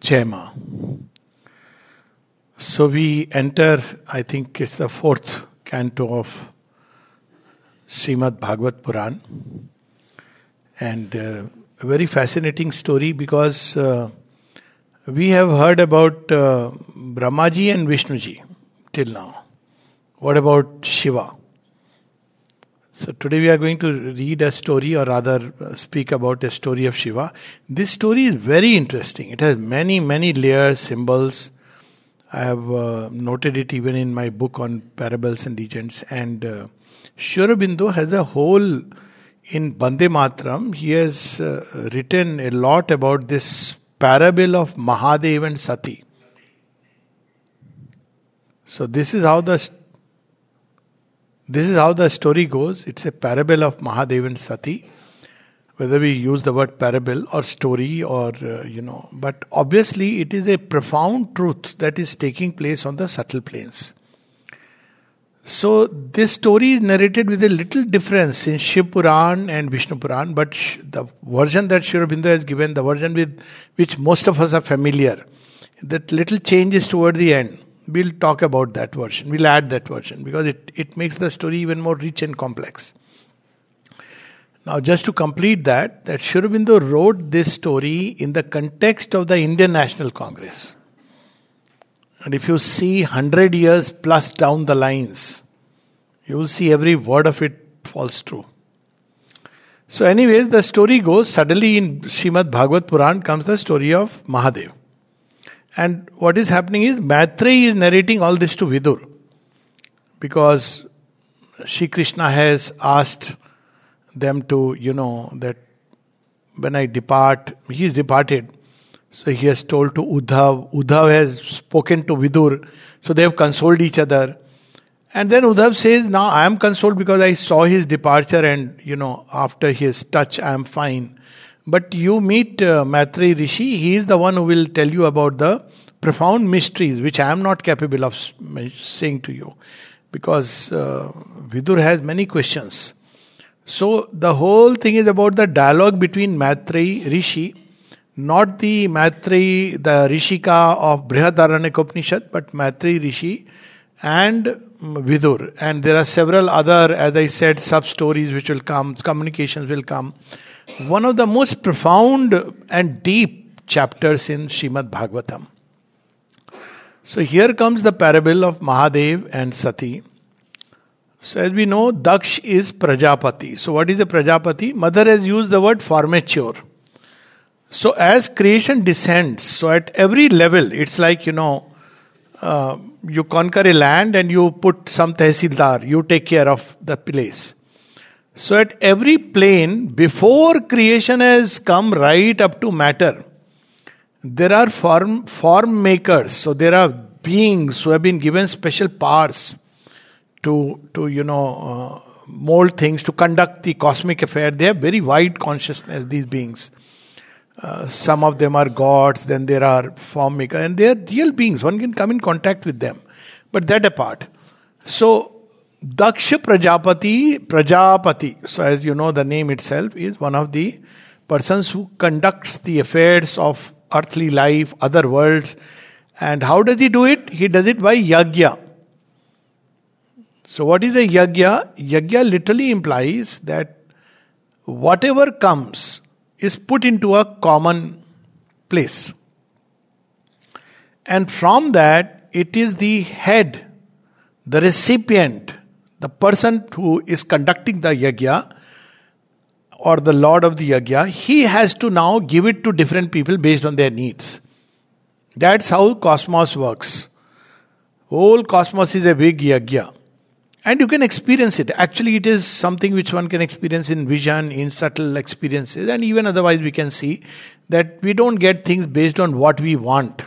Jai Ma. So we enter, I think it's the fourth canto of Srimad Bhagavad Puran. And a very fascinating story because we have heard about Brahmaji and Vishnuji till now. What about Shiva? So today we are going to read a story, or rather speak about a story of Shiva. This story is very interesting. It has many, many layers, symbols. I have noted it even in my book on parables and legends. And Sri Aurobindo has a whole, in Bande Matram, he has written a lot about this parable of Mahadev and Sati. So this is how the story goes. It's a parable of Mahadev and Sati. Whether we use the word parable or story or, but obviously it is a profound truth that is taking place on the subtle planes. So this story is narrated with a little difference in Shiv Puran and Vishnu Puran, but the version that Sri Aurobindo has given, the version with which most of us are familiar, that little change is toward the end. We'll talk about that version. We'll add that version because it makes the story even more rich and complex. Now, just to complete that Sri Aurobindo wrote this story in the context of the Indian National Congress. And if you see 100 years plus down the lines, you will see every word of it falls true. So anyways, the story goes, suddenly in Srimad Bhagavad Puran comes the story of Mahadev. And what is happening is, Maitreyi is narrating all this to Vidur. Because Shri Krishna has asked them to, that when I depart, he is departed. So he has told to Uddhav. Uddhav has spoken to Vidur. So they have consoled each other. And then Uddhav says, now I am consoled because I saw his departure and, after his touch I am fine. But you meet Maitreyi Rishi, he is the one who will tell you about the profound mysteries which I am not capable of saying to you. Because Vidur has many questions. So the whole thing is about the dialogue between Maitreyi Rishi, not the Maitreyi, the Rishika of Brihadaranyaka Upanishad, but Maitreyi Rishi and Vidur. And there are several other, as I said, sub-stories which will come, communications will come. One of the most profound and deep chapters in Srimad Bhagavatam. So here comes the parable of Mahadev and Sati. So as we know, Daksh is Prajapati. So what is a Prajapati? Mother has used the word formature. So as creation descends, so at every level, it's like, you conquer a land and you put some tehsildar, you take care of the place. So at every plane, before creation has come right up to matter, there are form makers. So there are beings who have been given special powers to mold things, to conduct the cosmic affair. They have very wide consciousness, these beings. Some of them are gods, then there are form makers, and they are real beings. One can come in contact with them. But that apart. So Daksha Prajapati. So as you know, the name itself is one of the persons who conducts the affairs of earthly life, other worlds. And how does he do it? He does it by yagya. So what is a yagya? Yagya literally implies that whatever comes is put into a common place. And from that, it is the head, the recipient, the person who is conducting the yagya or the lord of the yagya, he has to now give it to different people based on their needs. That's how cosmos works. Whole cosmos is a big yagya. And you can experience it. Actually, it is something which one can experience in vision, in subtle experiences. And even otherwise we can see that we don't get things based on what we want.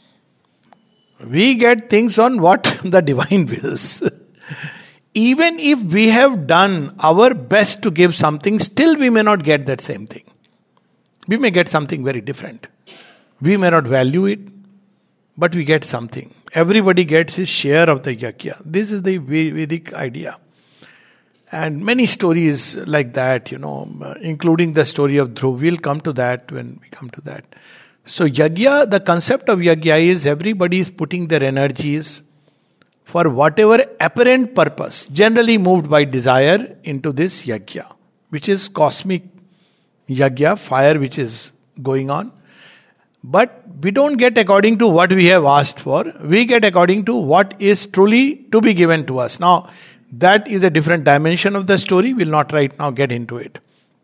We get things on what the divine wills. Even if we have done our best to give something, still we may not get that same thing. We may get something very different. We may not value it, but we get something. Everybody gets his share of the yagya. This is the Vedic idea. And many stories like that, including the story of Dhruv. We'll come to that when we come to that. So yajna, the concept of yajna is everybody is putting their energies for whatever apparent purpose, generally moved by desire, into this yajna, which is cosmic yajna, fire which is going on. But we don't get according to what we have asked for. We get according to what is truly to be given to us. Now, that is a different dimension of the story. We'll not right now get into it.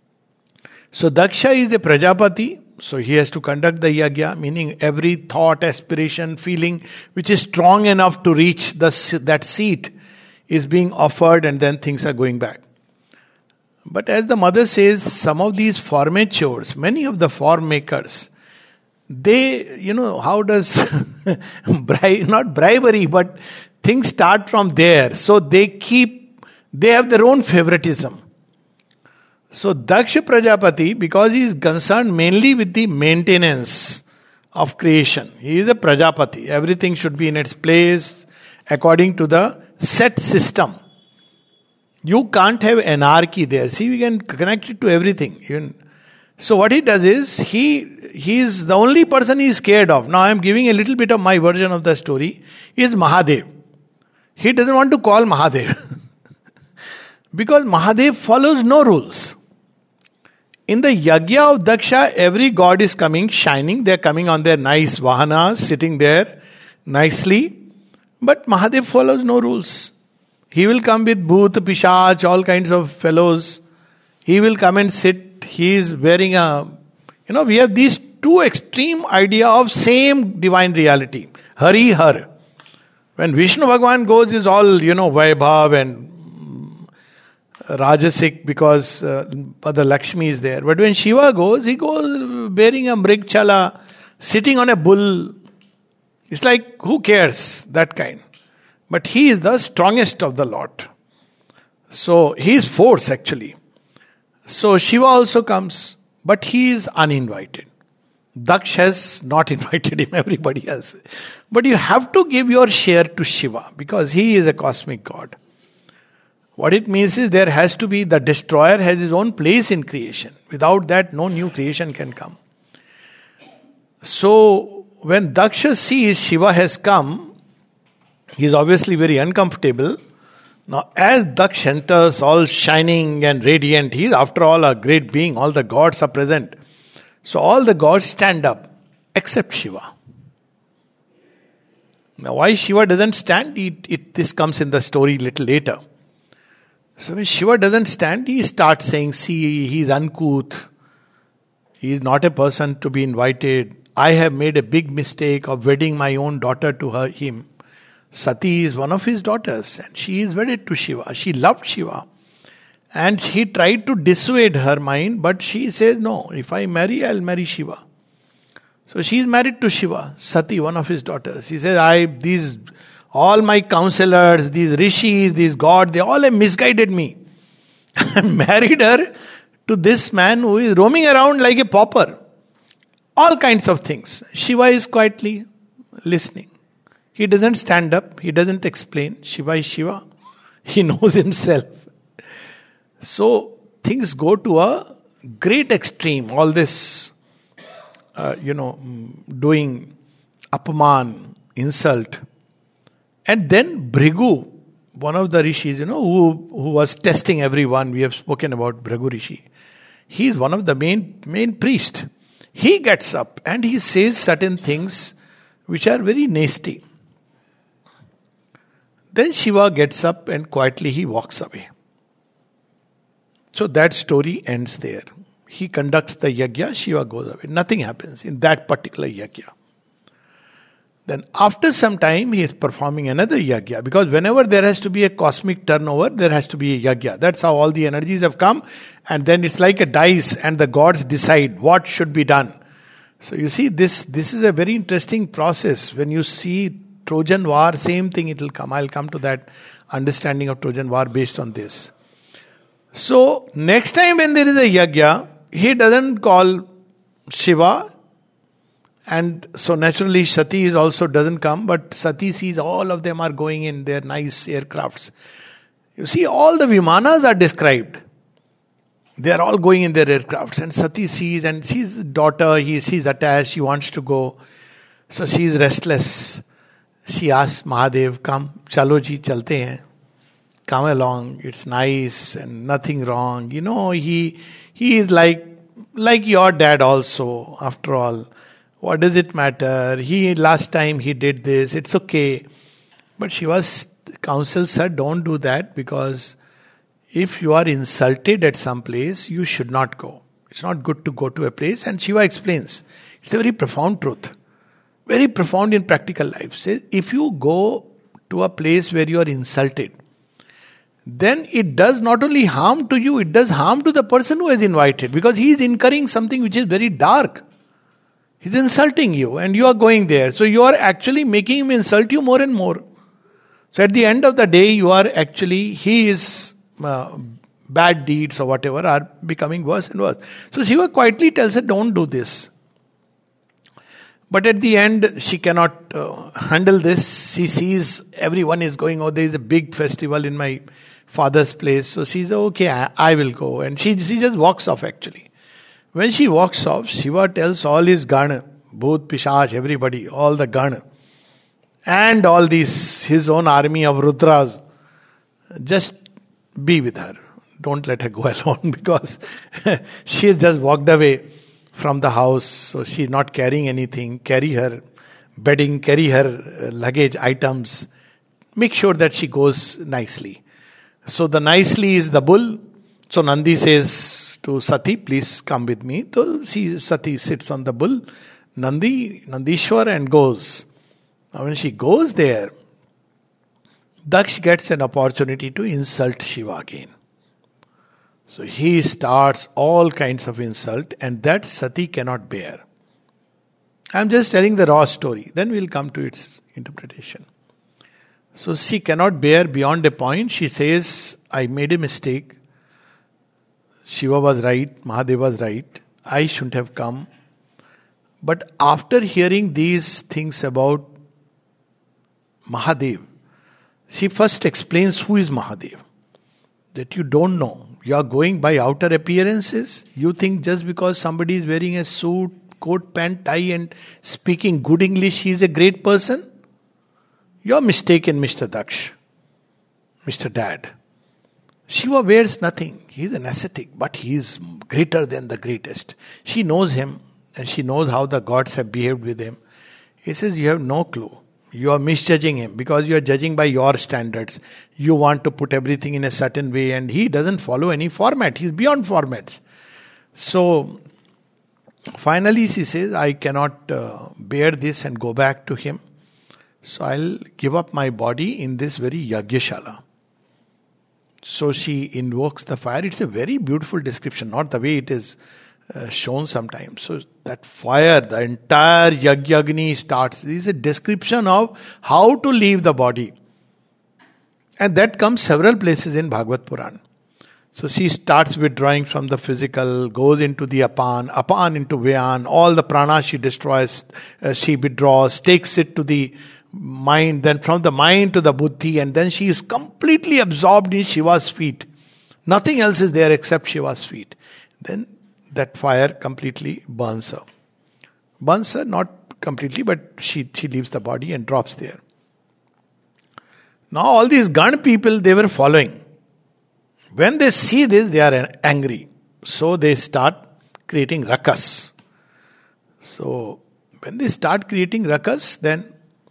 So Daksha is a Prajapati. So he has to conduct the yajna, meaning every thought, aspiration, feeling which is strong enough to reach that seat is being offered, and then things are going back. But as the mother says, some of these formatures, many of the form makers, they, how does, not bribery, but things start from there. So they have their own favoritism. So Daksha Prajapati, because he is concerned mainly with the maintenance of creation, he is a Prajapati. Everything should be in its place according to the set system. You can't have anarchy there. See, we can connect it to everything. So what he does is, he is the only person he is scared of. Now I am giving a little bit of my version of the story. Is Mahadev. He doesn't want to call Mahadev. Because Mahadev follows no rules. In the yajna of Daksha, every god is coming, shining. They are coming on their nice vahanas, sitting there nicely. But Mahadev follows no rules. He will come with Bhoot, Pishach, all kinds of fellows. He will come and sit. He is wearing we have these two extreme idea of same divine reality. Hari, Har. When Vishnu Bhagavan goes, is all, Vaibhav and Rajasic, because Mother Lakshmi is there. But when Shiva goes, he goes bearing a mrigchala, sitting on a bull. It's like, who cares? That kind. But he is the strongest of the lot. So he is force actually. So Shiva also comes, but he is uninvited. Daksh has not invited him, everybody else. But you have to give your share to Shiva, because he is a cosmic god. What it means is, there has to be, the destroyer has his own place in creation. Without that, no new creation can come. So when Daksha sees Shiva has come, he is obviously very uncomfortable. Now, as Daksh enters all shining and radiant, he is after all a great being, all the gods are present. So all the gods stand up, except Shiva. Now, why Shiva doesn't stand, this comes in the story little later. So when Shiva doesn't stand, he starts saying, see, he is uncouth. He is not a person to be invited. I have made a big mistake of wedding my own daughter to him. Sati is one of his daughters, and she is wedded to Shiva. She loved Shiva. And he tried to dissuade her mind, but she says, no, if I marry, I'll marry Shiva. So she is married to Shiva, Sati, one of his daughters. He says, all my counselors, these rishis, these gods, they all have misguided me. I married her to this man who is roaming around like a pauper. All kinds of things. Shiva is quietly listening. He doesn't stand up. He doesn't explain. Shiva is Shiva. He knows himself. So things go to a great extreme. All this, doing apman, insult. And then Bhrigu, one of the rishis, who was testing everyone. We have spoken about Bhrigu Rishi. He is one of the main priest. He gets up and he says certain things which are very nasty. Then Shiva gets up and quietly he walks away. So that story ends there. He conducts the yajna, Shiva goes away. Nothing happens in that particular yajna. Then after some time he is performing another yajna, because whenever there has to be a cosmic turnover, there has to be a yajna. That's how all the energies have come, and then it's like a dice and the gods decide what should be done. So you see, this is a very interesting process. When you see Trojan War, same thing it will come. I'll come to that understanding of Trojan War based on this. So next time when there is a yajna, he doesn't call Shiva, and so naturally Sati also doesn't come, but Sati sees all of them are going in their nice aircrafts. You see, all the Vimanas are described. They are all going in their aircrafts, and Sati sees, and she's daughter, she's attached, she wants to go. So she is restless. She asks Mahadev, come, chalo ji, chalte hain. Come along, it's nice and nothing wrong. He is like your dad also, after all. What does it matter? Last time he did this, it's okay. But Shiva's counsel said, don't do that, because if you are insulted at some place, you should not go. It's not good to go to a place. And Shiva explains, it's a very profound truth. Very profound in practical life. Says, if you go to a place where you are insulted, then it does not only harm to you, it does harm to the person who is invited, because he is incurring something which is very dark. He's insulting you and you are going there. So you are actually making him insult you more and more. So at the end of the day, his bad deeds or whatever are becoming worse and worse. So Shiva quietly tells her, don't do this. But at the end, she cannot handle this. She sees everyone is going, there is a big festival in my father's place. So she says, okay, I will go. And she just walks off actually. When she walks off, Shiva tells all his Gana, Bhoot, Pishach, everybody, all the Gana, and all these, his own army of Rudras, just be with her. Don't let her go alone, because she has just walked away from the house. So she is not carrying anything. Carry her bedding, carry her luggage items. Make sure that she goes nicely. So the nicely is the bull. So Nandi says to Sati, please come with me. So Sati sits on the bull, Nandishwar, and goes. Now when she goes there, Daksh gets an opportunity to insult Shiva again. So he starts all kinds of insult, and that Sati cannot bear. I'm just telling the raw story. Then we'll come to its interpretation. So she cannot bear beyond a point. She says, I made a mistake. Shiva was right, Mahadev was right. I shouldn't have come. But after hearing these things about Mahadev, she first explains who is Mahadev. That you don't know. You are going by outer appearances. You think just because somebody is wearing a suit, coat, pant, tie and speaking good English, he is a great person? You are mistaken, Mr. Daksh, Mr. Dad. Shiva wears nothing. He is an ascetic, but he is greater than the greatest. She knows him, and she knows how the gods have behaved with him. He says, you have no clue. You are misjudging him because you are judging by your standards. You want to put everything in a certain way, and he doesn't follow any format. He is beyond formats. So, finally she says, I cannot bear this and go back to him. So I'll give up my body in this very Yagyashala. So she invokes the fire. It's a very beautiful description, not the way it is shown sometimes. So that fire, the entire Yagyagni starts. This is a description of how to leave the body. And that comes several places in Bhagavad Puran. So she starts withdrawing from the physical, goes into the apan into Vyan, all the prana she destroys, she withdraws, takes it to the mind, then from the mind to the buddhi, and then she is completely absorbed in Shiva's feet. Nothing else is there except Shiva's feet. Then that fire completely burns her. Burns her, not completely, but she leaves the body and drops there. Now all these Gan people, they were following. When they see this, they are angry. So they start creating rakas. So when they start creating rakas, then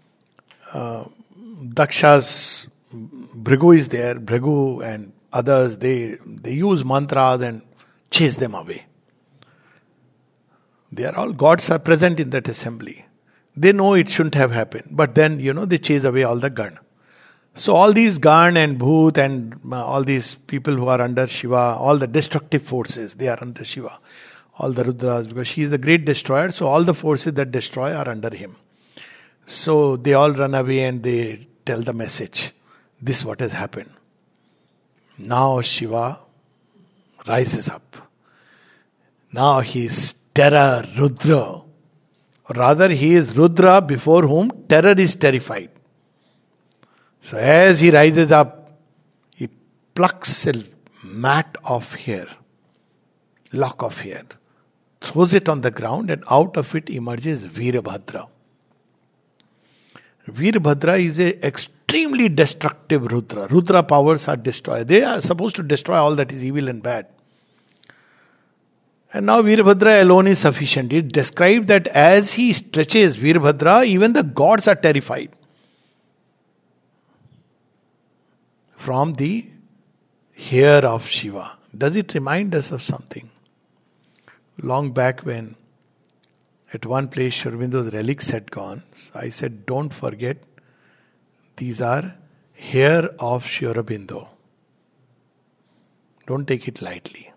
Daksha's Bhrigu is there. Bhrigu and others, they use mantras and chase them away. They are all gods are present in that assembly. They know it shouldn't have happened. But then, they chase away all the Gan. So all these Gan and Bhoot and all these people who are under Shiva, all the destructive forces, they are under Shiva. All the Rudras, because she is the great destroyer. So all the forces that destroy are under him. So they all run away and they tell the message. This is what has happened. Now Shiva rises up. Now he is terror, Rudra. Or rather, he is Rudra before whom terror is terrified. So as he rises up, he plucks a mat of hair. lock of hair, throws it on the ground, and out of it emerges Veerbhadra. Veerbhadra is an extremely destructive Rudra. Rudra powers are destroyed. They are supposed to destroy all that is evil and bad. And now Veerbhadra alone is sufficient. It described that as he stretches Veerbhadra, even the gods are terrified from the hair of Shiva. Does it remind us of something? Long back when at one place Sri Aurobindo's relics had gone, I said, don't forget, these are hair of Sri Aurobindo. Don't take it lightly.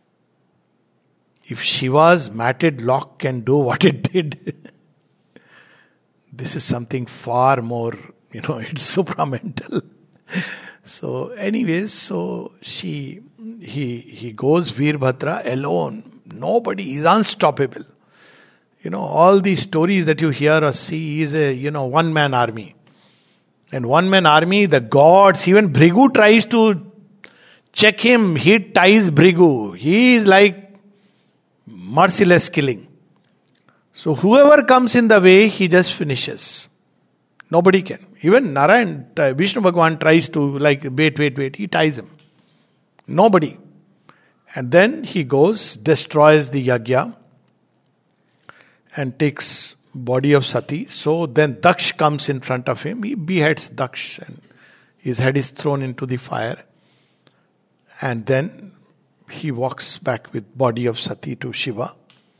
If Shiva's matted lock can do what it did, this is something far more, it's supramental. So anyways, he goes Veerbhadra alone. Nobody is unstoppable. All these stories that you hear or see is a, one-man army. And one-man army, the gods, even Bhrigu tries to check him. He ties Bhrigu. He is like merciless killing. So whoever comes in the way, he just finishes. Nobody can. Even Narayan, Vishnu Bhagavan tries to wait. He ties him. Nobody. And then he goes, destroys the yagya and takes body of Sati. So then Daksh comes in front of him. He beheads Daksh and his head is thrown into the fire. And then he walks back with body of Sati to Shiva.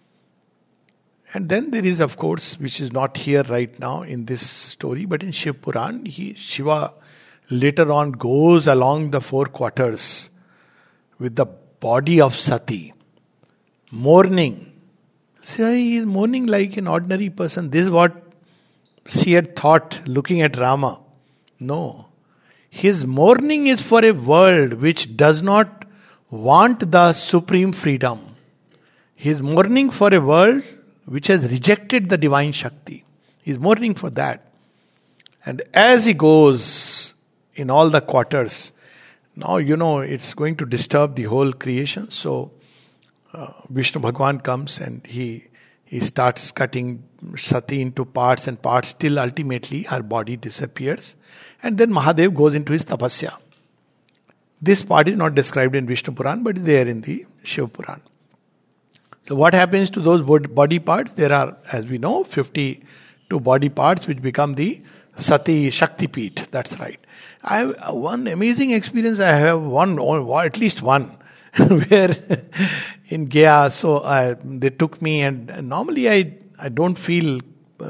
And then there is, of course, which is not here right now in this story, but in Shiv Puran, Shiva later on goes along the four quarters with the body of Sati, mourning. See, he is mourning like an ordinary person. This is what she had thought looking at Rama. No. His mourning is for a world which does not want the supreme freedom. He is mourning for a world which has rejected the divine Shakti. He is mourning for that. And as he goes in all the quarters, now it's going to disturb the whole creation. So Vishnu Bhagavan comes and he starts cutting Sati into parts and parts till ultimately her body disappears. And then Mahadev goes into his tapasya. This part is not described in Vishnu Puran, but is there in the Shiv Puran. So what happens to those body parts? There are, as we know, 52 body parts which become the Sati Shakti Peeth. That's right. I have one amazing experience. I have at least one, where in Gaya, so they took me, and normally I don't feel,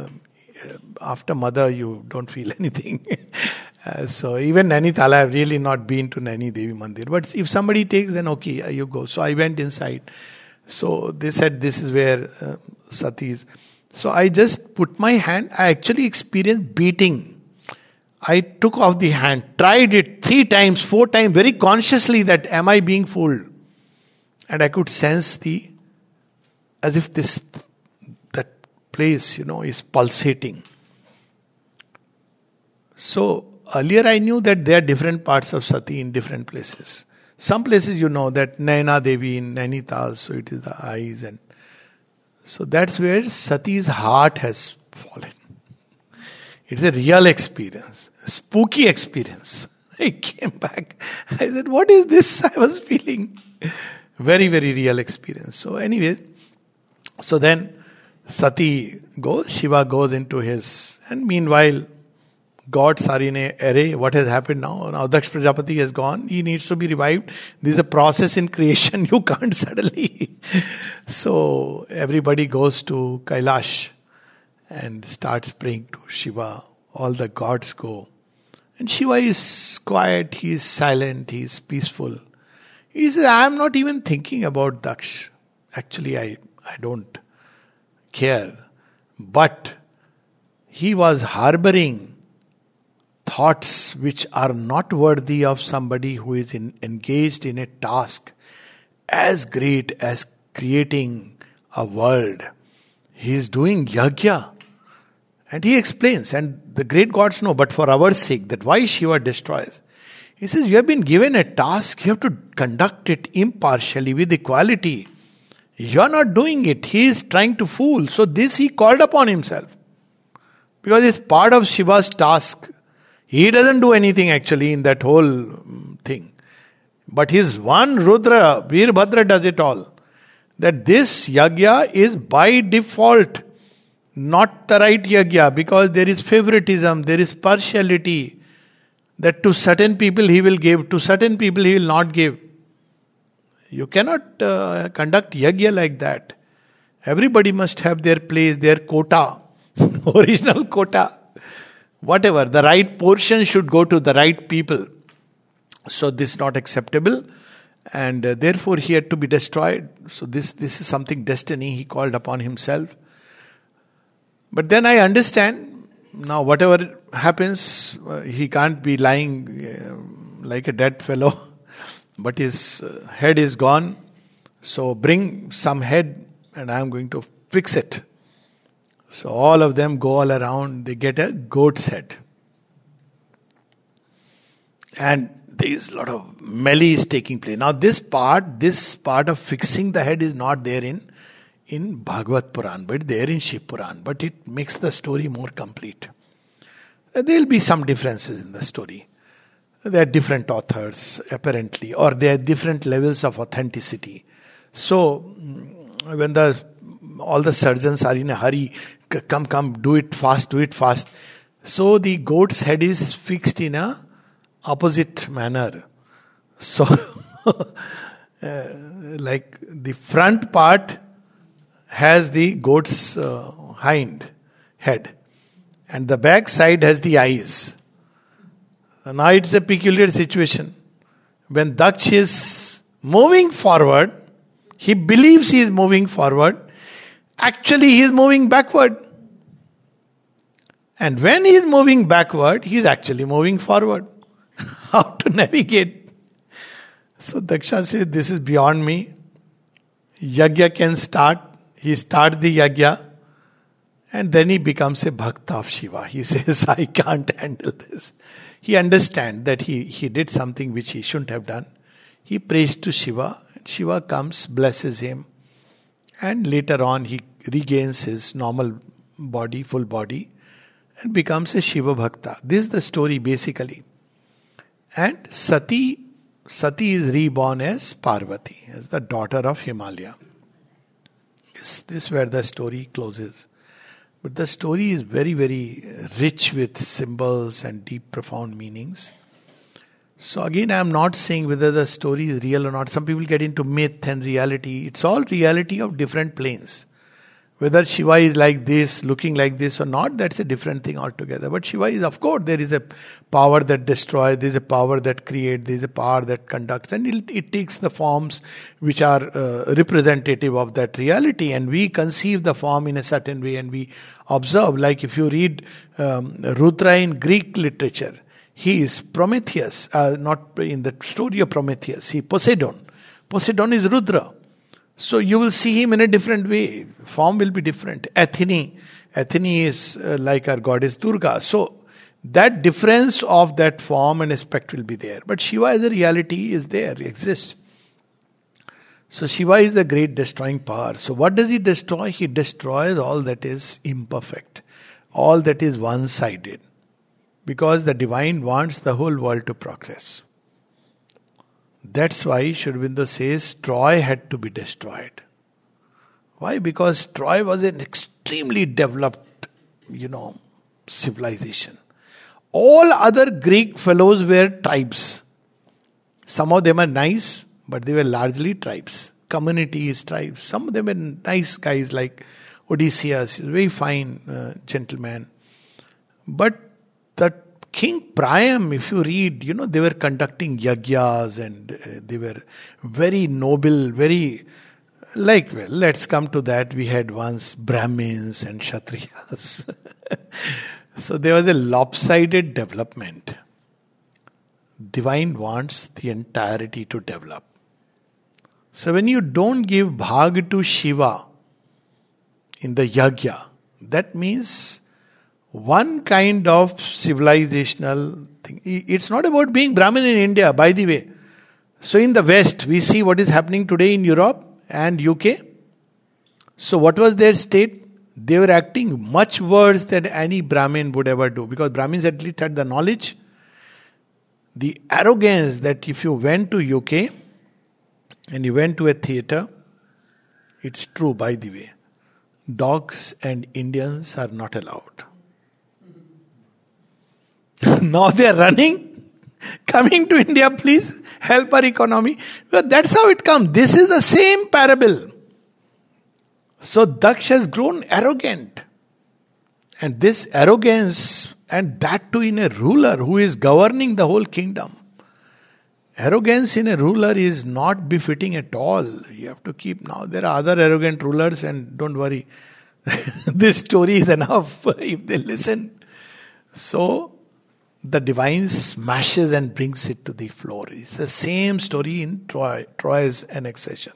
after mother you don't feel anything. So even Nainital, I have really not been to Naini Devi Mandir. But if somebody takes, then okay, you go. So I went inside. So they said this is where Sati is. So I just put my hand. I actually experienced beating. I took off the hand, tried it 3 times, 4 times, very consciously that am I being fooled? And I could sense as if that place, is pulsating. So earlier I knew that there are different parts of Sati in different places. Some places that Naina Devi in Nainital, so it is the eyes, and so that's where Sati's heart has fallen. It's a real experience, a spooky experience. I came back, I said, what is this I was feeling? Very, very real experience. So anyways, so then Sati goes, Shiva goes into his, and meanwhile, gods are in an array. What has happened now? Now Daksh Prajapati has gone. He needs to be revived. This is a process in creation. You can't suddenly. So everybody goes to Kailash and starts praying to Shiva. All the gods go. And Shiva is quiet. He is silent. He is peaceful. He says, I am not even thinking about Daksh. Actually, I don't care. But he was harboring thoughts which are not worthy of somebody who is engaged in a task as great as creating a world. He is doing yagya. And he explains, and the great gods know, but for our sake, that why Shiva destroys. He says, you have been given a task, you have to conduct it impartially, with equality. You are not doing it. He is trying to fool. So this he called upon himself. Because it's part of Shiva's task. He doesn't do anything actually in that whole thing. But his one Rudra, Veerbhadra does it all. That this yagya is by default not the right yagya, because there is favoritism, there is partiality. That to certain people he will give, to certain people he will not give. You cannot conduct yagya like that. Everybody must have their place, their quota, original quota. Whatever, the right portion should go to the right people. So this is not acceptable, and therefore he had to be destroyed. So this is something destiny he called upon himself. But then I understand, now whatever happens, he can't be lying like a dead fellow, but his head is gone. So bring some head and I am going to fix it. So all of them go all around, they get a goat's head. And there is a lot of melee is taking place. Now this part of fixing the head is not there in Bhagavad Puran, but there in Shiv Puran. But it makes the story more complete. There will be some differences in the story. There are different authors, apparently, or there are different levels of authenticity. So, when all the surgeons are in a hurry, come, do it fast. So the goat's head is fixed in a opposite manner. So, like the front part has the goat's hind head, and the back side has the eyes. Now it's a peculiar situation. When Daksh is moving forward, he believes he is moving forward. Actually, he is moving backward. And when he is moving backward, he is actually moving forward. How to navigate? So Daksha says, this is beyond me. Yagya can start. He starts the yagya. And then he becomes a bhakta of Shiva. He says, I can't handle this. He understands that he did something which he shouldn't have done. He prays to Shiva. Shiva comes, blesses him. And later on he regains his normal body, full body. And becomes a Shiva bhakta. This is the story basically. And Sati is reborn as Parvati, as the daughter of Himalaya. This is where the story closes. But the story is very, very rich with symbols and deep, profound meanings. So again, I am not saying whether the story is real or not. Some people get into myth and reality. It's all reality of different planes. Whether Shiva is like this, looking like this or not, that's a different thing altogether. But Shiva is, of course, there is a power that destroys, there is a power that creates, there is a power that conducts. And it takes the forms which are representative of that reality. And we conceive the form in a certain way and we observe. Like if you read Rudra in Greek literature, he is Prometheus, not in the story of Prometheus, he Poseidon. Poseidon is Rudra. So you will see him in a different way. Form will be different. Athene is like our goddess Durga. So that difference of that form and aspect will be there. But Shiva as a reality is there, exists. So Shiva is the great destroying power. So what does he destroy? He destroys all that is imperfect. All that is one-sided. Because the divine wants the whole world to progress. That's why Sri Aurobindo says Troy had to be destroyed. Why? Because Troy was an extremely developed, civilization. All other Greek fellows were tribes. Some of them are nice, but they were largely tribes. Communities, tribes. Some of them were nice guys like Odysseus, very fine gentleman. But the King Priam, if you read, they were conducting yagyas and they were very noble, let's come to that. We had once Brahmins and Kshatriyas. So there was a lopsided development. Divine wants the entirety to develop. So when you don't give bhag to Shiva in the yagya, that means one kind of civilizational thing. It's not about being Brahmin in India, by the way. So in the West, we see what is happening today in Europe and UK. So what was their state? They were acting much worse than any Brahmin would ever do, because Brahmins at least had the knowledge. The arrogance that if you went to UK and you went to a theatre, it's true by the way, dogs and Indians are not allowed. Now they are running, coming to India, please help our economy. But that's how it comes. This is the same parable. So Daksh has grown arrogant. And this arrogance, and that too in a ruler who is governing the whole kingdom. Arrogance in a ruler is not befitting at all. You have to keep now. There are other arrogant rulers, and don't worry. This story is enough if they listen. So the divine smashes and brings it to the floor. It's the same story in Troy's annexation.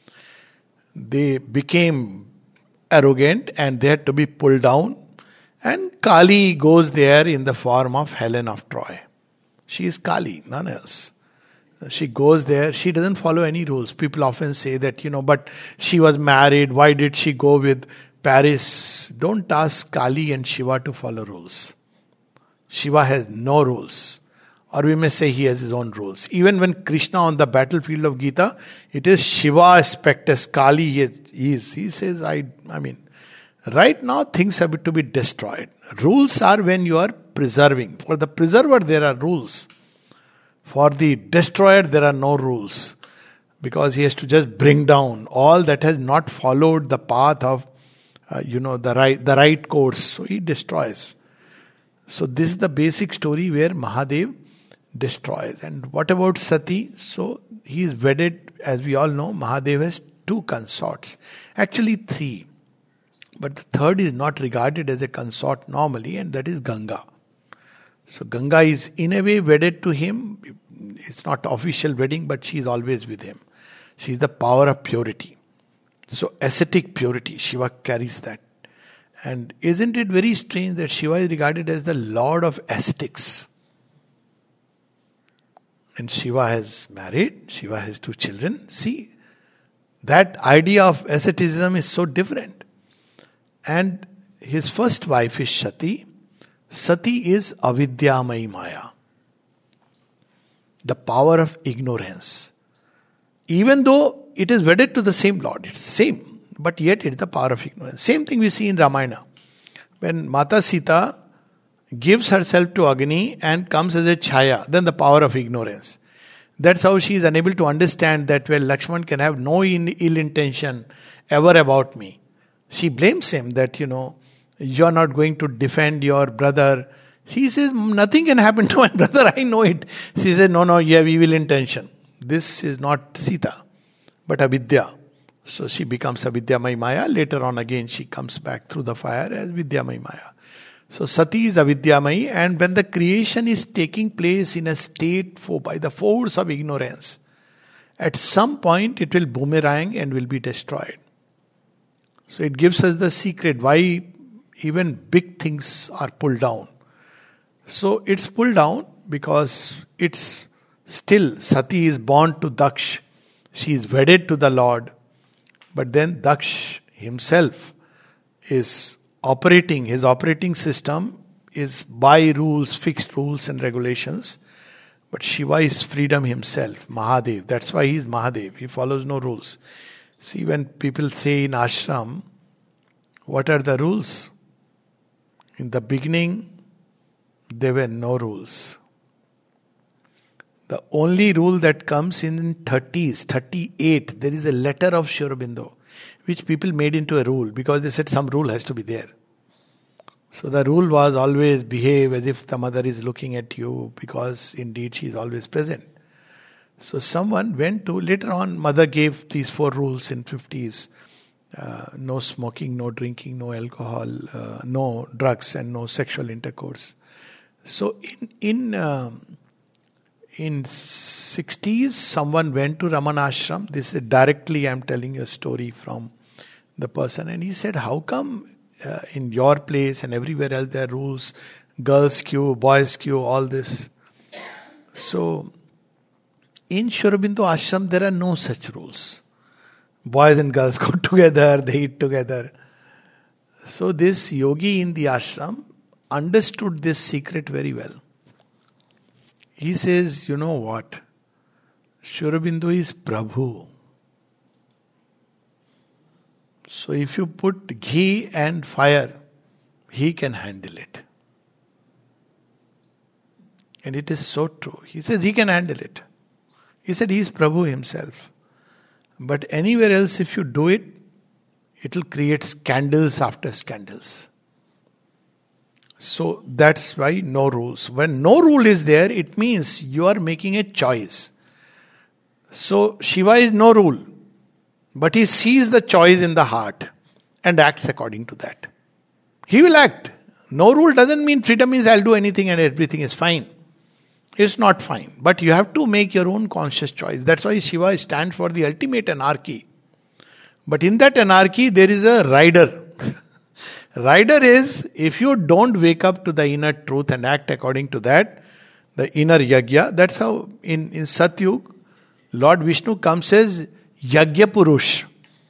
They became arrogant and they had to be pulled down. And Kali goes there in the form of Helen of Troy. She is Kali, none else. She goes there, she doesn't follow any rules. People often say that, but she was married, why did she go with Paris? Don't ask Kali and Shiva to follow rules. Shiva has no rules. Or we may say he has his own rules. Even when Krishna on the battlefield of Gita, it is Shiva aspect as Kali he says, I mean, right now things have to be destroyed. Rules are when you are preserving. For the preserver there are rules. For the destroyer there are no rules. Because he has to just bring down all that has not followed the path of the right course. So he destroys. So this is the basic story where Mahadev destroys. And what about Sati? So he is wedded, as we all know, Mahadev has 2 consorts. Actually 3. But the third is not regarded as a consort normally, and that is Ganga. So Ganga is in a way wedded to him. It's not official wedding, but she is always with him. She is the power of purity. So ascetic purity, Shiva carries that. And isn't it very strange that Shiva is regarded as the lord of ascetics? And Shiva has married, Shiva has 2 children. See, that idea of asceticism is so different. And his first wife is Sati. Sati is Avidyamayi Maya. The power of ignorance. Even though it is wedded to the same Lord, it's same. But yet it is the power of ignorance. Same thing we see in Ramayana. When Mata Sita gives herself to Agni and comes as a Chaya, then the power of ignorance. That's how she is unable to understand that Lakshman can have no ill intention ever about me. She blames him that, you are not going to defend your brother. He says, nothing can happen to my brother, I know it. She says, no, you have evil intention. This is not Sita, but Avidya. So she becomes Avidyamayi Maya. Later on again she comes back through the fire as Vidyamayi Maya. So Sati is Avidyamayi, and when the creation is taking place in a state by the force of ignorance, at some point it will boomerang and will be destroyed. So it gives us the secret why even big things are pulled down. So it's pulled down because it's still, Sati is born to Daksh. She is wedded to the Lord. But then Daksh himself is operating, his operating system is by rules, fixed rules and regulations. But Shiva is freedom himself, Mahadev. That's why he is Mahadev. He follows no rules. See, when people say in ashram, what are the rules? In the beginning, there were no rules. The only rule that comes in 30s, 38, there is a letter of Sri Aurobindo, which people made into a rule because they said some rule has to be there. So the rule was always behave as if the mother is looking at you, because indeed she is always present. So someone went to, later on mother gave these 4 rules in 50s. No smoking, no drinking, no alcohol, no drugs and no sexual intercourse. So in 60s, someone went to Ramana Ashram. This is directly, I'm telling you a story from the person. And he said, how come in your place and everywhere else there are rules, girls queue, boys queue, all this. So in Sri Aurobindo Ashram there are no such rules. Boys and girls go together, they eat together. So this yogi in the ashram understood this secret very well. He says, you know what? Sri Aurobindo is Prabhu. So if you put ghee and fire, he can handle it. And it is so true. He says he can handle it. He said he is Prabhu himself. But anywhere else, if you do it, it will create scandals after scandals. So that's why no rules. When no rule is there, it means you are making a choice. So Shiva is no rule. But he sees the choice in the heart and acts according to that. He will act. No rule doesn't mean freedom means I'll do anything and everything is fine. It's not fine. But you have to make your own conscious choice. That's why Shiva stands for the ultimate anarchy. But in that anarchy, there is a rider. Rider is, if you don't wake up to the inner truth and act according to that, the inner yagya, that's how in Satyug, Lord Vishnu comes as Yagya Purush.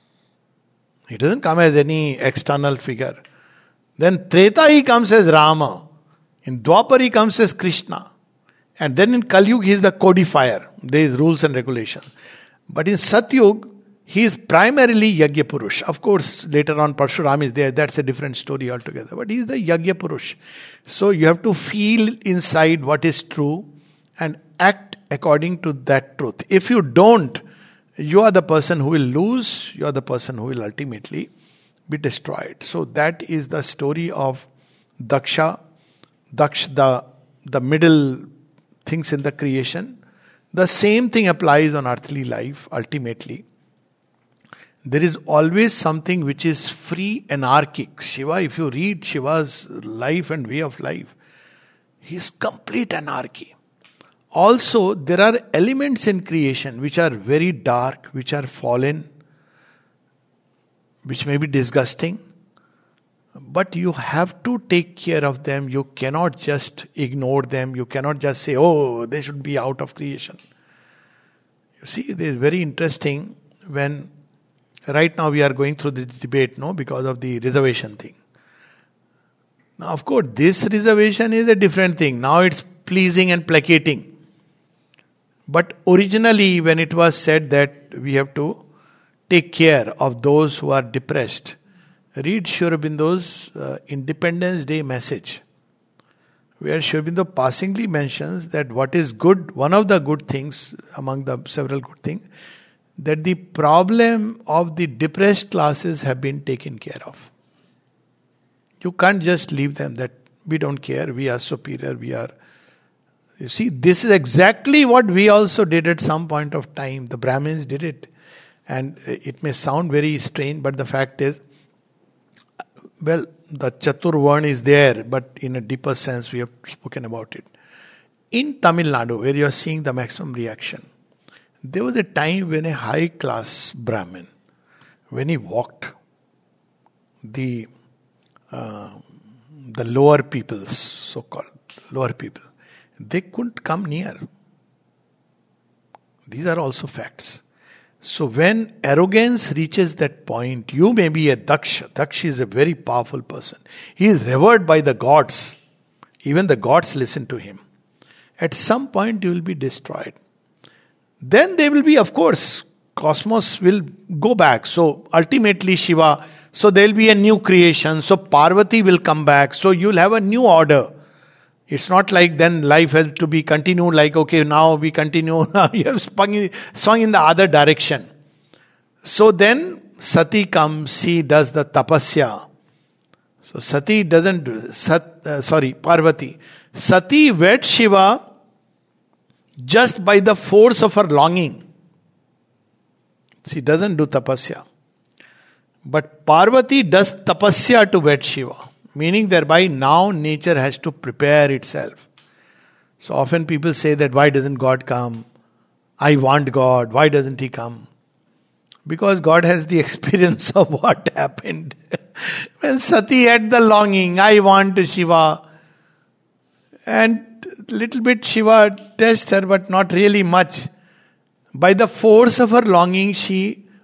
He doesn't come as any external figure. Then Treta he comes as Rama. In Dwapar he comes as Krishna. And then in Kalyug he is the codifier. There is rules and regulations. But in Satyug, he is primarily Yagya Purush. Of course, later on Parshuram is there. That's a different story altogether. But he is the Yagya Purush. So you have to feel inside what is true and act according to that truth. If you don't, you are the person who will lose. You are the person who will ultimately be destroyed. So that is the story of Daksha. Daksha, the middle things in the creation. The same thing applies on earthly life ultimately. There is always something which is free, anarchic. Shiva, if you read Shiva's life and way of life, he is complete anarchy. Also, there are elements in creation which are very dark, which are fallen, which may be disgusting. But you have to take care of them. You cannot just ignore them. You cannot just say, oh, they should be out of creation. You see, it is very interesting when right now we are going through this debate, no, because of the reservation thing. Now, of course, this reservation is a different thing. Now it's pleasing and placating. But originally, when it was said that we have to take care of those who are depressed, read Sri Aurobindo's Independence Day message, where Sri Aurobindo passingly mentions that what is good, one of the good things among the several good things, that the problem of the depressed classes have been taken care of. You can't just leave them that we don't care, we are superior, we are... You see, this is exactly what we also did at some point of time. The Brahmins did it. And it may sound very strange, but the fact is, well, the Chaturvarna is there, but in a deeper sense, we have spoken about it. In Tamil Nadu, where you are seeing the maximum reaction, there was a time when a high-class Brahmin, when he walked, the lower peoples, so-called lower people, they couldn't come near. These are also facts. So when arrogance reaches that point, you may be a Daksha. Daksha is a very powerful person. He is revered by the gods. Even the gods listen to him. At some point you will be destroyed. Then they will be, of course, cosmos will go back. So ultimately Shiva, so there will be a new creation. So Parvati will come back. So you will have a new order. It's not like then life has to be continued like, okay, now we continue. You have swung in the other direction. So then Sati comes, she does the tapasya. So Sati doesn't do, Parvati. Sati wed Shiva just by the force of her longing. She doesn't do tapasya. But Parvati does tapasya to wed Shiva. Meaning thereby now nature has to prepare itself. So often people say that why doesn't God come? I want God. Why doesn't He come? Because God has the experience of what happened. When Sati had the longing, I want Shiva. And little bit Shiva touched her, but not really much. By the force of her longing, she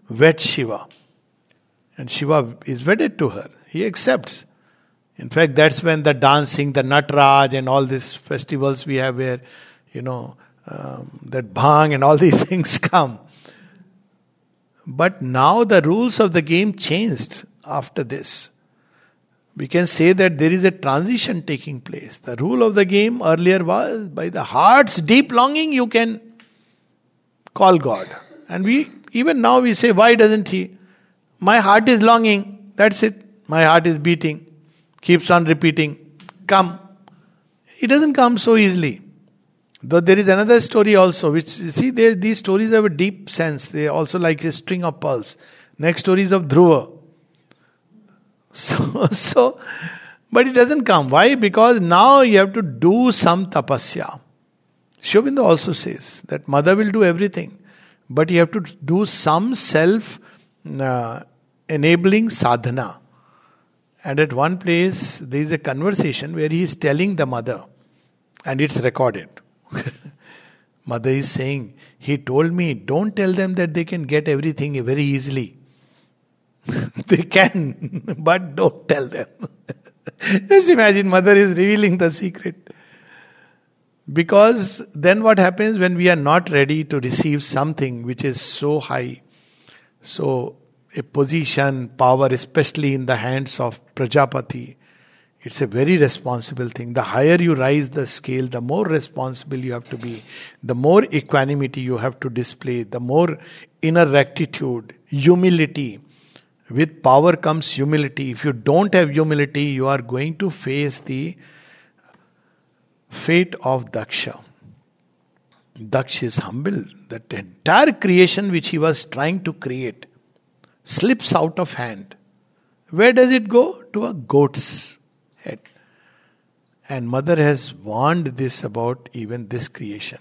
wed Shiva. And Shiva is wedded to her. He accepts. In fact, that's when the dancing, the Natraj and all these festivals we have where, that bhang and all these things come. But now the rules of the game changed after this. We can say that there is a transition taking place. The rule of the game earlier was by the heart's deep longing you can call God. And even now we say, why doesn't he? My heart is longing. That's it. My heart is beating. Keeps on repeating. Come. He doesn't come so easily. Though there is another story also, which, you see, these stories have a deep sense. They are also like a string of pearls. Next story is of Dhruva. But it doesn't come. Why? Because now you have to do some tapasya. Sri Aurobindo also says that mother will do everything. But you have to do some self-enabling sadhana. And at one place, there is a conversation where he is telling the mother, and it's recorded. Mother is saying, he told me, don't tell them that they can get everything very easily. They can, but don't tell them. Just imagine, mother is revealing the secret. Because then what happens when we are not ready to receive something which is so high, so a position, power, especially in the hands of Prajapati, it's a very responsible thing. The higher you rise the scale, the more responsible you have to be, the more equanimity you have to display, the more inner rectitude, humility. With power comes humility. If you don't have humility, you are going to face the fate of Daksha. Daksha is humble. That entire creation which he was trying to create slips out of hand. Where does it go? To a goat's head. And mother has warned this about even this creation.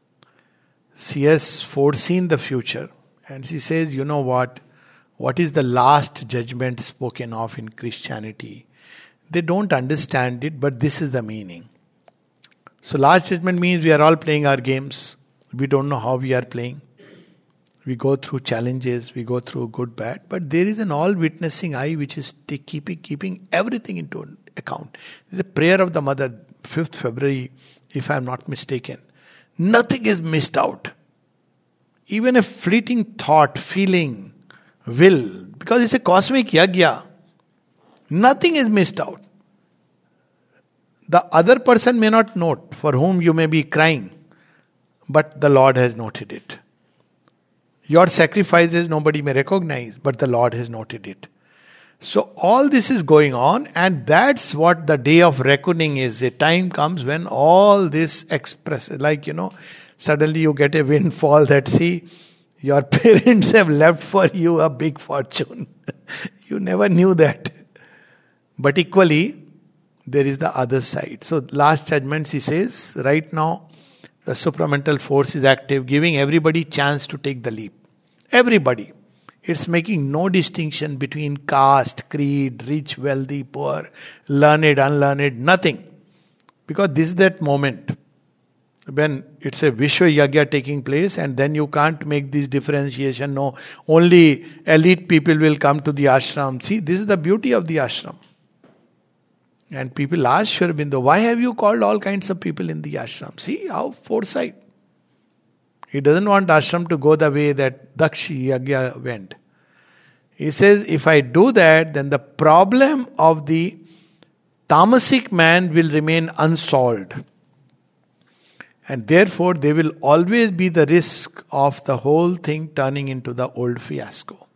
She has foreseen the future. And she says, you know what? What is the last judgment spoken of in Christianity? They don't understand it, but this is the meaning. So last judgment means we are all playing our games. We don't know how we are playing. We go through challenges, we go through good, bad. But there is an all-witnessing eye which is keeping everything into account. This is a prayer of the mother, 5th February, if I am not mistaken. Nothing is missed out. Even a fleeting thought, feeling, will, because it's a cosmic yagya. Nothing is missed out. The other person may not note for whom you may be crying, but the Lord has noted it. Your sacrifices nobody may recognize, but the Lord has noted it. So all this is going on, and that's what the day of reckoning is. A time comes when all this suddenly you get a windfall that, see, your parents have left for you a big fortune. You never knew that. But equally, there is the other side. So last judgment, he says, right now, the supramental force is active, giving everybody chance to take the leap. Everybody. It's making no distinction between caste, creed, rich, wealthy, poor, learned, unlearned, nothing. Because this is that moment when it's a Vishwa Yagya taking place, and then you can't make this differentiation. No, only elite people will come to the ashram. See, this is the beauty of the ashram. And people ask Sri Aurobindo, why have you called all kinds of people in the ashram? See how foresight. He doesn't want ashram to go the way that Daksh Yagya went. He says, if I do that, then the problem of the tamasic man will remain unsolved. And therefore, there will always be the risk of the whole thing turning into the old fiasco.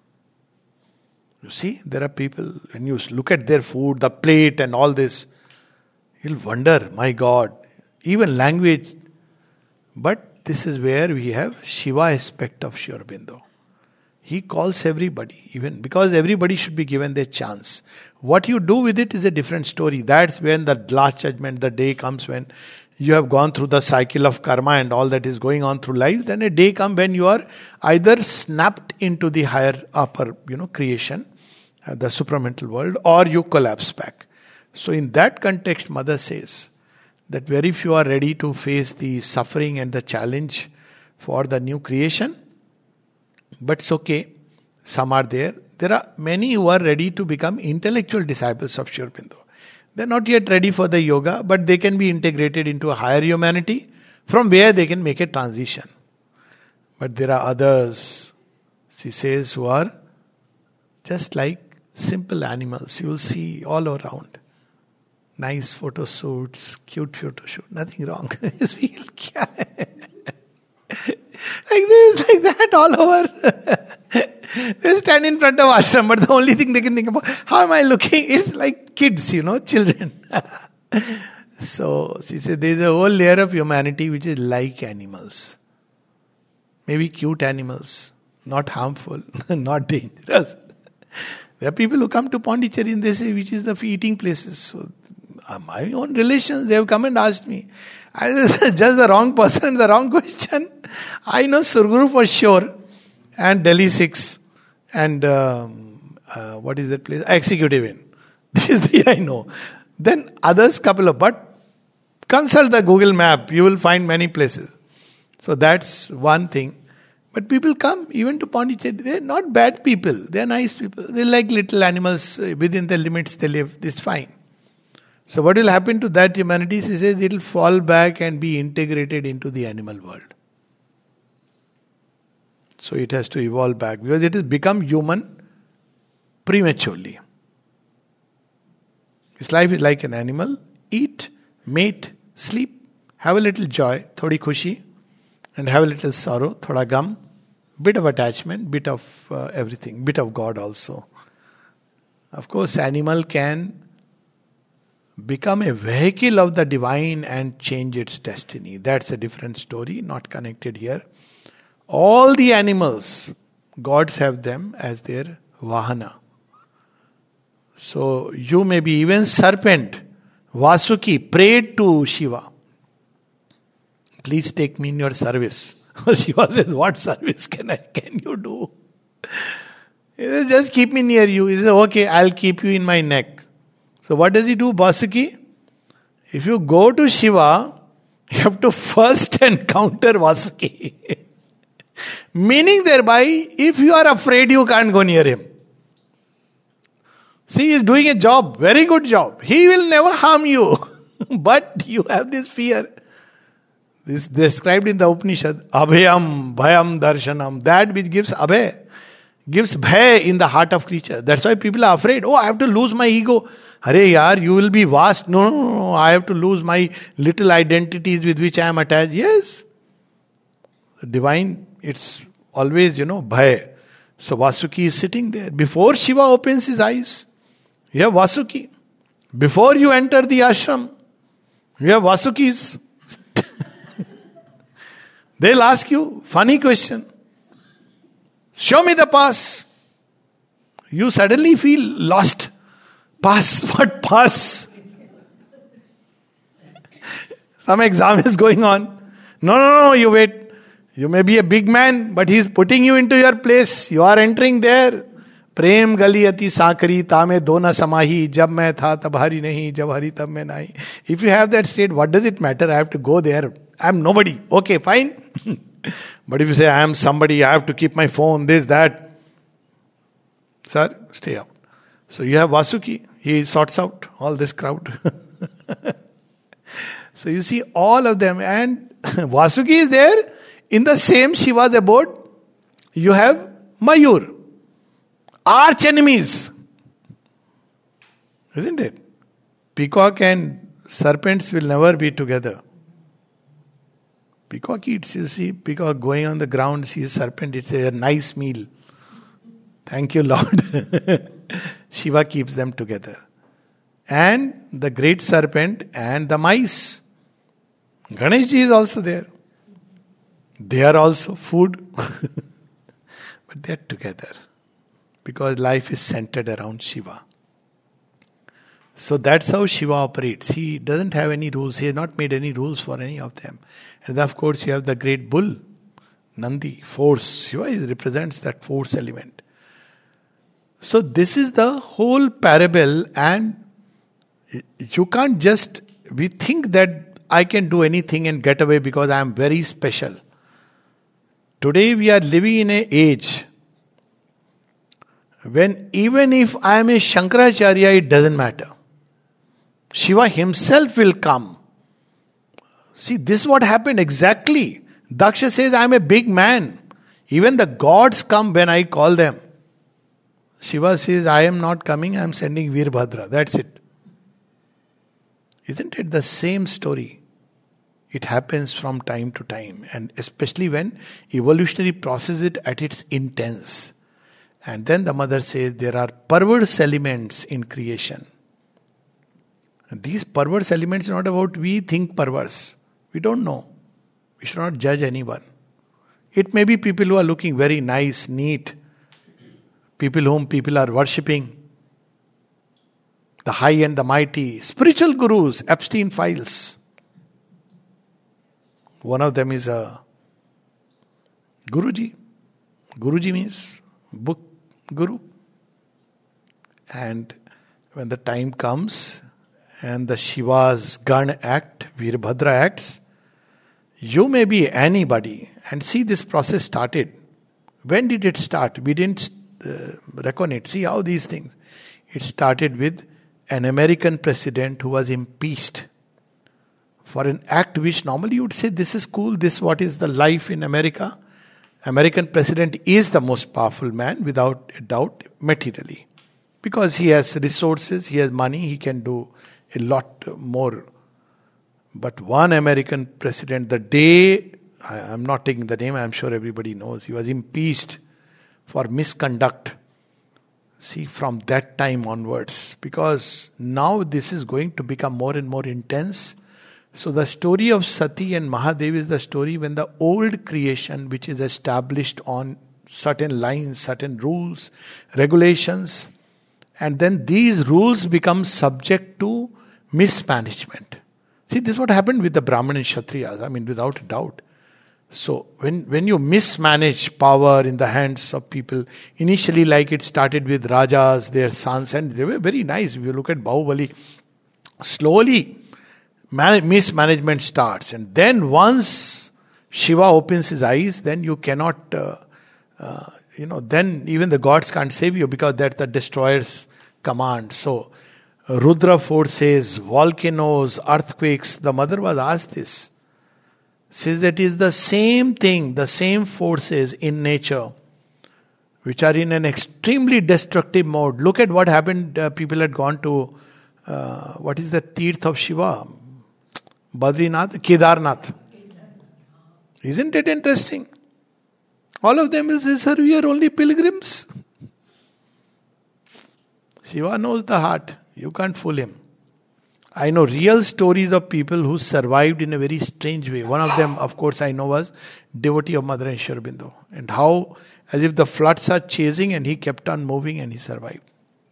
You see, there are people, when you look at their food, the plate and all this, you'll wonder, my God, even language. But this is where we have Shiva aspect of Sri Aurobindo. He calls everybody, even because everybody should be given their chance. What you do with it is a different story. That's when the last judgment, the day comes when you have gone through the cycle of karma and all that is going on through life. Then a day comes when you are either snapped into the higher, upper, creation, the supramental world, or you collapse back. So in that context, Mother says that very few are ready to face the suffering and the challenge for the new creation. But it's okay. Some are there. There are many who are ready to become intellectual disciples of Sri Aurobindo. They're not yet ready for the yoga, but they can be integrated into a higher humanity from where they can make a transition. But there are others, she says, who are just like simple animals. You will see all around. Nice photo shoots, cute photo shoot, nothing wrong. Just feel like this, like that, all over. They stand in front of ashram, but the only thing they can think about, how am I looking? It's like kids, children. So, she said, there is a whole layer of humanity which is like animals. Maybe cute animals, not harmful, not dangerous. There are people who come to Pondicherry and they say, which is the eating places. So, my own relations, they have come and asked me. I said, just the wrong person, the wrong question. I know Surguru for sure, and Delhi 6, and what is that place? Executive Inn. These three I know. Then others, couple of, but consult the Google map, you will find many places. So that's one thing. But people come even to Pondicherry. They're not bad people. They're nice people. They're like little animals. Within the limits they live. This is fine. So what will happen to that humanity? She says it will fall back and be integrated into the animal world. So it has to evolve back because it has become human prematurely. Its life is like an animal. Eat, mate, sleep, have a little joy, thodi khushi, and have a little sorrow, thoda gum, bit of attachment, bit of everything, bit of God also. Of course, animal can become a vehicle of the divine and change its destiny. That's a different story, not connected here. All the animals, gods have them as their vahana. So you may be even serpent, Vasuki prayed to Shiva. Please take me in your service. Shiva says, what service can you do? He says, just keep me near you. He says, okay, I'll keep you in my neck. So what does he do, Vasuki? If you go to Shiva, you have to first encounter Vasuki. Meaning thereby, if you are afraid, you can't go near him. See, he is doing a job, very good job. He will never harm you. But you have this fear. This is described in the Upanishad. Abhayam, bhayam, darshanam. That which gives abhay, gives bhay in the heart of creature. That's why people are afraid. Oh, I have to lose my ego. Hare yaar, you will be vast. No. I have to lose my little identities with which I am attached. Yes. The divine, it's always, bhay. So Vasuki is sitting there. Before Shiva opens his eyes, you have Vasuki. Before you enter the ashram, you have Vasukis. They'll ask you, funny question. Show me the pass. You suddenly feel lost. Pass? What pass? Some exam is going on. No, you wait. You may be a big man, but he's putting you into your place. You are entering there. Prem gali ati sakari tame dona samahi. Jab main tha tab hari nahi. Jab hari tab main nahi. If you have that state, what does it matter? I have to go there. I am nobody. Okay, fine. But if you say, I am somebody, I have to keep my phone, this, that. Sir, stay out. So you have Vasuki. He sorts out all this crowd. So you see all of them. And Vasuki is there. In the same Shiva's abode, you have Mayur. Arch enemies. Isn't it? Peacock and serpents will never be together. Peacock eats, you see, peacock going on the ground, sees serpent, it's a nice meal. Thank you, Lord. Shiva keeps them together. And the great serpent and the mice. Ganeshji is also there. They are also food. But they are together. Because life is centered around Shiva. So that's how Shiva operates. He doesn't have any rules. He has not made any rules for any of them. And then of course you have the great bull, Nandi, force. Shiva represents that force element. So this is the whole parable, and you can't just, we think that I can do anything and get away because I am very special. Today we are living in an age when even if I am a Shankaracharya, it doesn't matter. Shiva himself will come. See, this is what happened exactly. Daksha says, I am a big man. Even the gods come when I call them. Shiva says, I am not coming, I am sending Veerbhadra. That's it. Isn't it the same story? It happens from time to time, and especially when evolutionary process it at its intense. And then the mother says there are perverse elements in creation. And these perverse elements are not about we think perverse. We don't know. We should not judge anyone. It may be people who are looking very nice, neat, people whom people are worshipping, the high and the mighty, spiritual gurus, Epstein files. One of them is a Guruji. Guruji means book guru. And when the time comes and the Shiva's Gan act, Veerbhadra acts, you may be anybody. And see, this process started. When did it start? We didn't reckon it. See how these things. It started with an American president who was impeached for an act which normally you would say this is cool, this what is the life in America. American president is the most powerful man without a doubt materially. Because he has resources, he has money, he can do a lot more. But one American president, the day, I'm not taking the name, I'm sure everybody knows, he was impeached for misconduct. See, from that time onwards, because now this is going to become more and more intense. So the story of Sati and Mahadev is the story when the old creation, which is established on certain lines, certain rules, regulations, and then these rules become subject to mismanagement. See, this is what happened with the Brahman and Kshatriyas, I mean, without a doubt. So, when you mismanage power in the hands of people, initially like it started with Rajas, their sons, and they were very nice. If you look at Bahubali, slowly mismanagement starts. And then once Shiva opens his eyes, then you cannot, then even the gods can't save you because that's the destroyer's command. So, Rudra 4 says, volcanoes, earthquakes, the mother was asked this. Says that is the same thing, the same forces in nature which are in an extremely destructive mode. Look at what happened. People had gone to, what is the Tirth of Shiva? Badrinath, Kedarnath. Isn't it interesting? All of them is, sir, we are only pilgrims. Shiva knows the heart. You can't fool him. I know real stories of people who survived in a very strange way. One of them, of course, I know was devotee of Mother and Sri Aurobindo. And how, as if the floods are chasing and he kept on moving and he survived.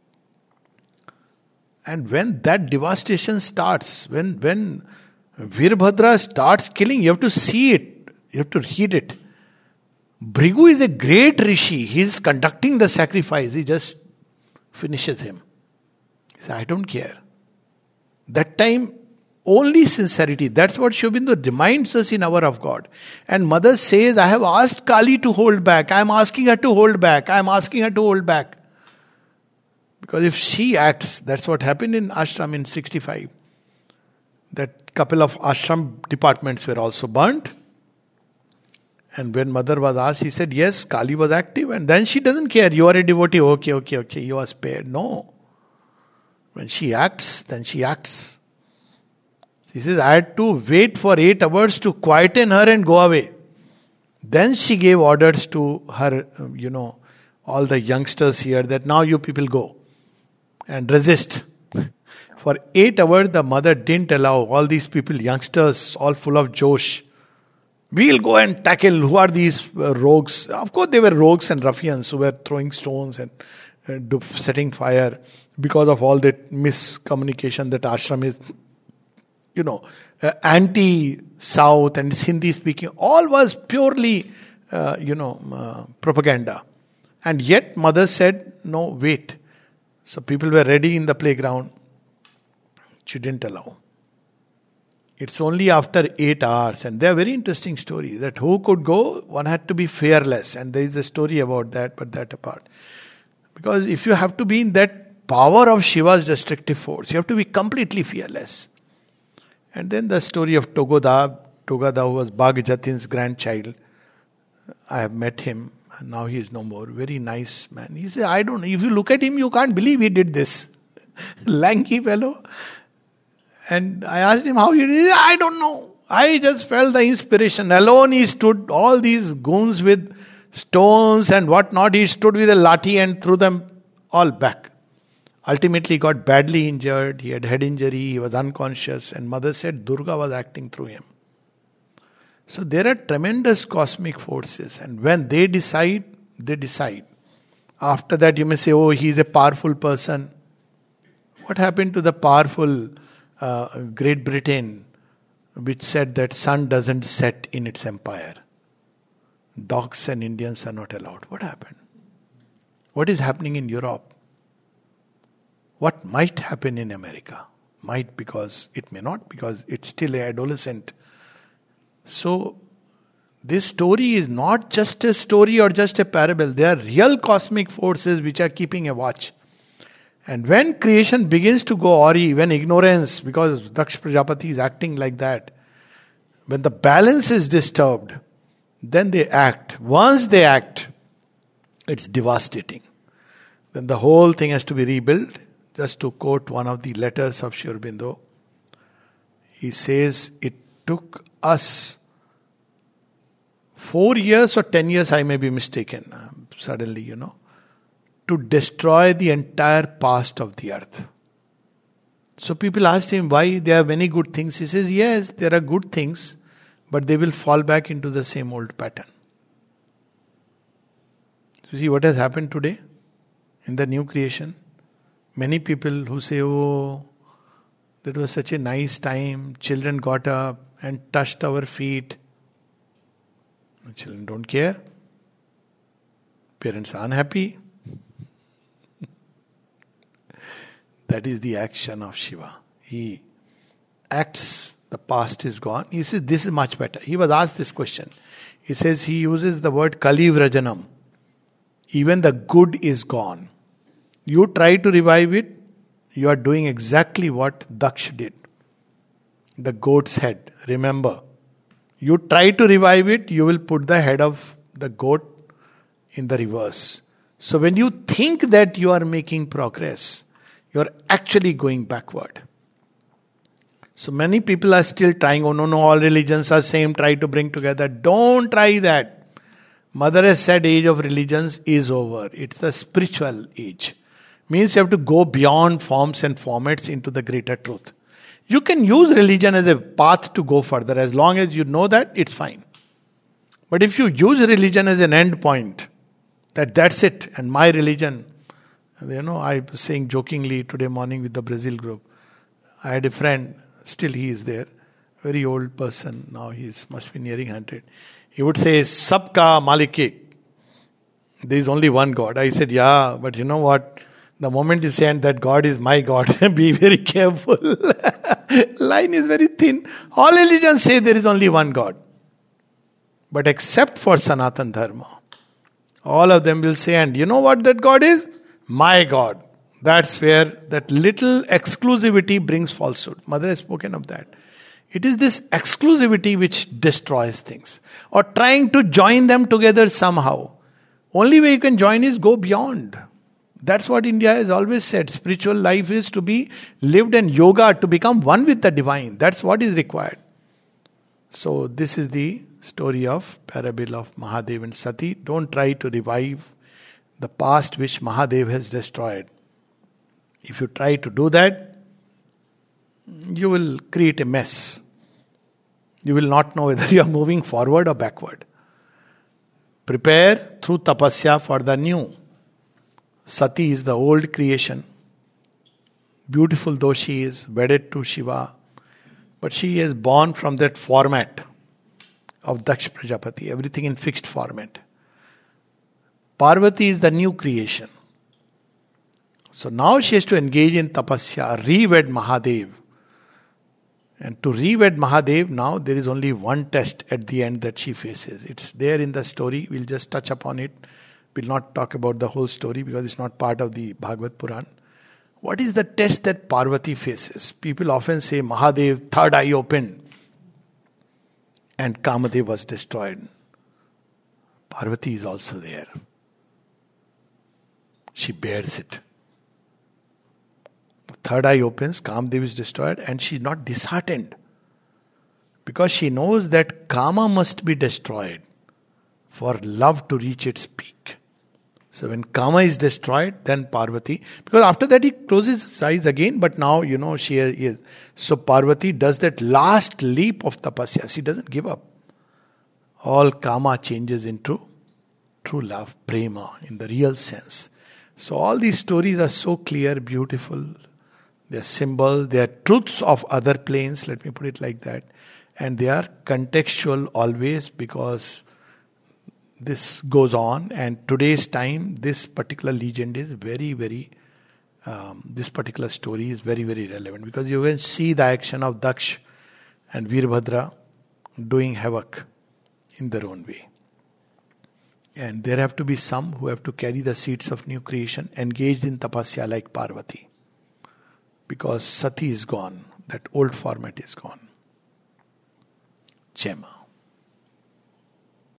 And when that devastation starts, when Veerbhadra starts killing, you have to see it. You have to read it. Bhrigu is a great rishi. He is conducting the sacrifice. He just finishes him. He says, I don't care. That time, only sincerity. That's what Sri Aurobindo reminds us in Hour of God. And Mother says, I have asked Kali to hold back. I am asking her to hold back. I am asking her to hold back. Because if she acts, that's what happened in ashram in 65. That couple of ashram departments were also burnt. And when Mother was asked, she said, yes, Kali was active. And then she doesn't care. You are a devotee. Okay. You are spared. No. When she acts, then she acts. She says, I had to wait for 8 hours to quieten her and go away. Then she gave orders to her, all the youngsters here that now you people go and resist. For 8 hours, the mother didn't allow all these people, youngsters, all full of Josh. We'll go and tackle who are these rogues. Of course, they were rogues and ruffians who were throwing stones and setting fire. Because of all that miscommunication that ashram is, anti-South and Hindi speaking, all was purely, propaganda. And yet Mother said, no, wait. So people were ready in the playground. She didn't allow. It's only after 8 hours, and they are very interesting stories, that who could go, one had to be fearless. And there is a story about that, but that apart. Because if you have to be in that power of Shiva's destructive force, you have to be completely fearless. And then the story of Togada, who was Bhag Jatin's grandchild. I have met him, and now he is no more. Very nice man. He said, I don't know, if you look at him, you can't believe he did this. Lanky fellow. And I asked him how he did it. I don't know. I just felt the inspiration. Alone he stood, all these goons with stones and whatnot. He stood with a lathi and threw them all back. Ultimately got badly injured. He had head injury. He was unconscious. And mother said Durga was acting through him. So there are tremendous cosmic forces. And when they decide, they decide. After that you may say, oh, he is a powerful person. What happened to the powerful Great Britain, which said that sun doesn't set in its empire? Dogs and Indians are not allowed. What happened? What is happening in Europe? What might happen in America? Might, because it may not, because it's still an adolescent. So, this story is not just a story or just a parable. They are real cosmic forces which are keeping a watch. And when creation begins to go awry, when ignorance, because Daksh Prajapati is acting like that, when the balance is disturbed, then they act. Once they act, it's devastating. Then the whole thing has to be rebuilt. Just to quote one of the letters of Sri Aurobindo, he says, it took us 4 years or 10 years, I may be mistaken, suddenly, to destroy the entire past of the earth. So people asked him why there are many good things. He says, yes, there are good things, but they will fall back into the same old pattern. You see what has happened today in the new creation? Many people who say, oh, that was such a nice time, children got up and touched our feet. Children don't care. Parents are unhappy. That is the action of Shiva. He acts, the past is gone. He says, this is much better. He was asked this question. He says, he uses the word Kali Vrajanam. Even the good is gone. You try to revive it, you are doing exactly what Daksh did. The goat's head, remember. You try to revive it, you will put the head of the goat in the reverse. So when you think that you are making progress, you are actually going backward. So many people are still trying, oh no, all religions are same, try to bring together. Don't try that. Mother has said age of religions is over. It's the spiritual age. Means you have to go beyond forms and formats into the greater truth. You can use religion as a path to go further. As long as you know that, it's fine. But if you use religion as an end point, that's it, and my religion. I was saying jokingly today morning with the Brazil group. I had a friend, still he is there, very old person, now he must be nearing 100. He would say, Sabka Malike. There is only one God. I said, yeah, but you know what? The moment you say, and that God is my God, be very careful. Line is very thin. All religions say there is only one God. But except for Sanatan Dharma, all of them will say, and you know what that God is? My God. That's where that little exclusivity brings falsehood. Mother has spoken of that. It is this exclusivity which destroys things. Or trying to join them together somehow. Only way you can join is go beyond. That's what India has always said. Spiritual life is to be lived, and yoga to become one with the divine. That's what is required. So this is the story of parable of Mahadev and Sati. Don't try to revive the past which Mahadev has destroyed. If you try to do that, you will create a mess. You will not know whether you are moving forward or backward. Prepare through tapasya for the new. Sati is the old creation. Beautiful though she is, wedded to Shiva. But she is born from that format of Daksh Prajapati. Everything in fixed format. Parvati is the new creation. So now she has to engage in tapasya, re-wed Mahadev. And to re-wed Mahadev, now there is only one test at the end that she faces. It's there in the story. We'll just touch upon it We'll not talk about the whole story because it's not part of the Bhagavad Puran. What is the test that Parvati faces? People often say Mahadev, third eye opened and Kamadev was destroyed. Parvati is also there. She bears it. The third eye opens, Kamadev is destroyed, and she's not disheartened. Because she knows that Kama must be destroyed for love to reach its peak. So when Kama is destroyed, then Parvati, because after that he closes his eyes again, but now, she is. So Parvati does that last leap of tapasya. She doesn't give up. All Kama changes into true love, prema, in the real sense. So all these stories are so clear, beautiful. They are symbols, they are truths of other planes, let me put it like that. And they are contextual always, because this goes on, and today's time, this particular legend is very, very, this particular story is very, very relevant, because you can see the action of Daksh and Veerbhadra doing havoc in their own way. And there have to be some who have to carry the seeds of new creation, engaged in tapasya like Parvati. Because Sati is gone, that old format is gone. Jai Ma.